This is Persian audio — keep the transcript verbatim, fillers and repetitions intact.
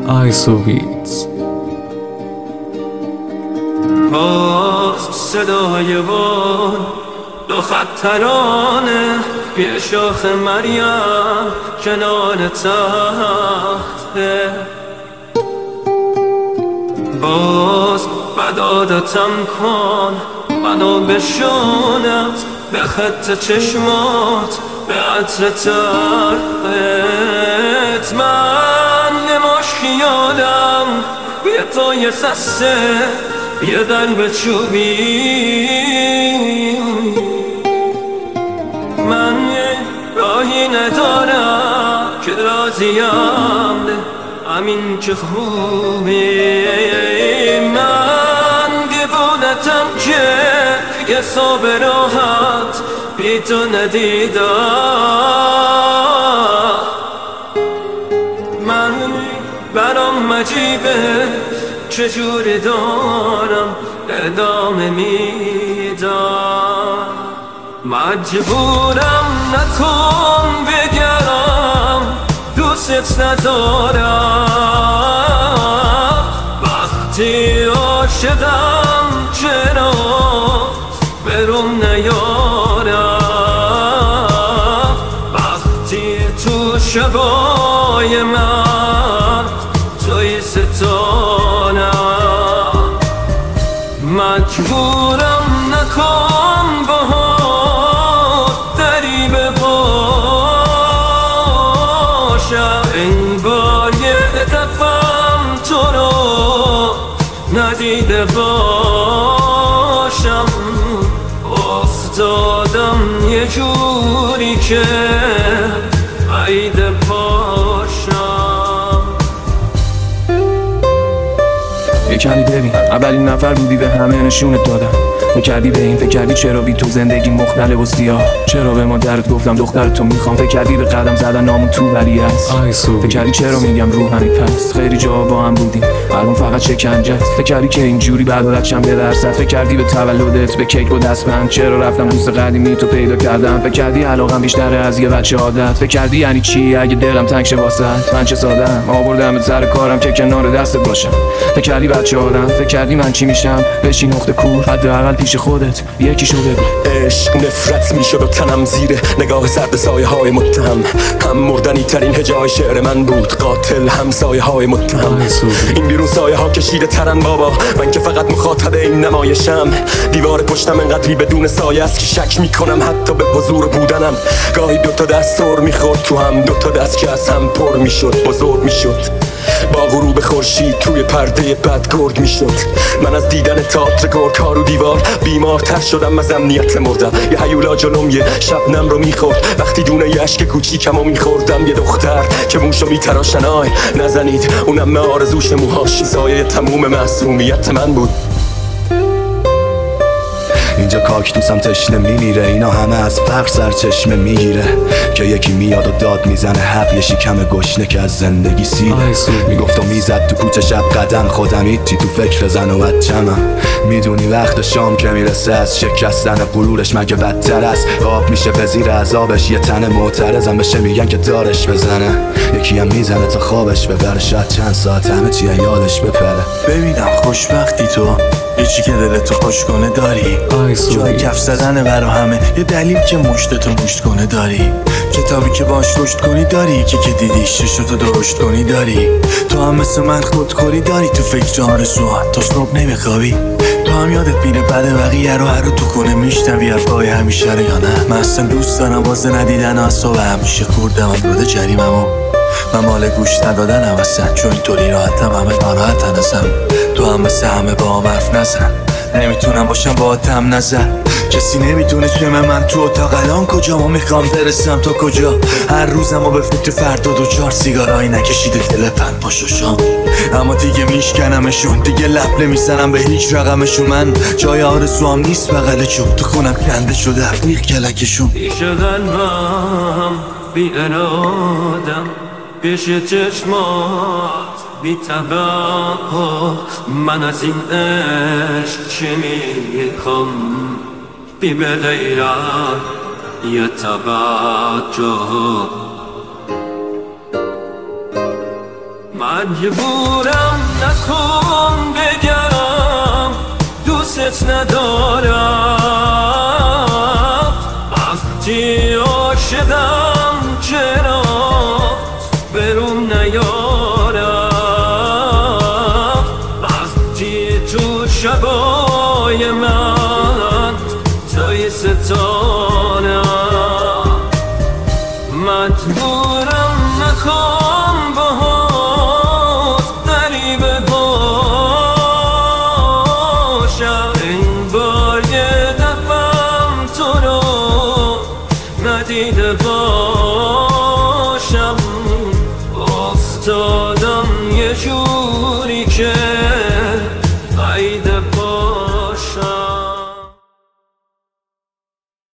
آیسو بیتز. باز صدای بار دو خط ترانه پی شاخ مریم کنار تخته، باز بدادتم کن منو بشونت به خط چشمات به عطر ترقت. من یه ماش خیالم یه تا یه خسته یه قلب چوبی، من یه راهی ندارم که راضیم ده همین که خوبی. من دیوونتم که یه خواب راحت بی تو ندیدم. من برام عجیبه چجوری دارم ادامه میدم. مجبورم نکن بگرم دوست ندارم. وقتی عاشقم چرا برم نیارم. وقتی تو شبای من توی ستانم. مجبورم نکن باهات دریبه باشم. این بار یه دفعم تو رو ندیده باشم. افتادم یه جوری که عیده باشم. یه کمی ببین اولین نفر بودی به همه نشونت دادم. فکر کردی به این، فکر کردی چرا بی تو زندگی مختلف و سیاه، چرا به مادرت گفتم دختر تو میخوام. فکر کردی به قدم زدن نامون تو ولی هست. فکر کردی چرا میگم روحانی پس خیلی جا با هم بودیم الان فقط شکنجت. فکر کردی که اینجوری بعد چند به درصد. فکر کردی به تولدت به کیک و دستبند چرا رفتم دوست قدیمی تو پیدا کردم. فکر کردی علاقم بیشتره از یه بچه عادت. فکر کردی یعنی چی اگه دلم تنگ شه واسط. من چه سادم آوردم سر کارم که کنار دستت باشم. فکر کردی بچه آدم. فکر کردی من چی میشم بشین نقطه کور حداقل پیش خودت یکی شو بگو. عشق نفرت میشد و تنم زیره نگاه سرد سایه های متهم. هم مردنی ترین هجای شعر من بود قاتل هم سایه های متهم. این بیرون سایه ها کشیده ترن بابا من که فقط مخاطب این نمایشم. دیوار پشتم انقدری بدون سایه است که شک میکنم حتی به حضور بودنم. گاهی دوتا دست سر میخورد تو هم دوتا دست که از هم پر میشد بزرگ میشد. با غروب خورشید توی پرده بد گرگ میشد. من از دیدن تئاتر گورکار و دیوار بیمارتر شدم از امنیت مردم. یه هیولا جلوم یه شبنم رو میخورد وقتی دونه یه اشک کوچیکمو میخوردم. یه دختر که موشو میتراشن آی نزنید اونم آرزوش موهاش سایه تموم معصومیت من بود. اینجا کاکتوسم تشنه میمیره اینا همه از فقر سرچشمه میگیره که یکی میاد و داد میزنه حق یه شکم گشنه که از زندگی سیره. میگفت و میزد تو کوچه شب قدم خودم هیچی تو فکر زن و بچمم. میدونی وقت شام که میرسه از شکستن غرورش مگه بدتر است. آب میشه به زیر عذابش یه تن معترضم بشه میگن که دارش بزنه. یکی هم میزنه تا خوابش ببره شاید چند ساعت همه چیه یادش بپره. ببینم خوشبختی تو یه چی که دلتو خوش کنه داری. جای کف زدنه برا همه یه دلیل که مشتتو مشت کنه داری. کتابی که باش رشد کنی داری که که دیدیش چشتو درشت کنی داری. تو هم مثل من خودخوری داری تو فکر آرزوهات تا صبح نمیخوابی. تو هم یادت میره بعد بقیه رو هر رو تو کنه میشنوی حرفای همیشه رو یا نه. من اصلا دوست دارم واسه ندیدن اصاب همیشه خوردم هم بوده جریممو. من مال گوش ندادنم اصلا چون اینطوری راحتم همه ناراحتن ازم. تو هم مثل همه با هم حرف نزن نمیتونم باشم با هم نظر. کسی نمیتونه چه من تو اتاق الان کجا ما میخوام برسم تا کجا. هر روزم و به فکر فردا دو چهار سیگارایی نکشیده دل پن پاش و شام. اما دیگه میشکنمشون دیگه لب نمیزنم به هیچ رقمشون. من جای آرزوام نیست بغل چوب تو خونم کنده شده میخ کلکشون. پیش قلبم بی ارادم پیش چشمات بی توقع. من از این عشق چی میخوام بی به غیرت یه توجه. مجبورم نکن بگم دوست ندارم وقتی عاشقم چرا برون نیارم وقتی تو شبای من توی ستانم مجبورم نکن باهات غریبه باشم این بار یه دفعم تو رو ندیده باشم افتاد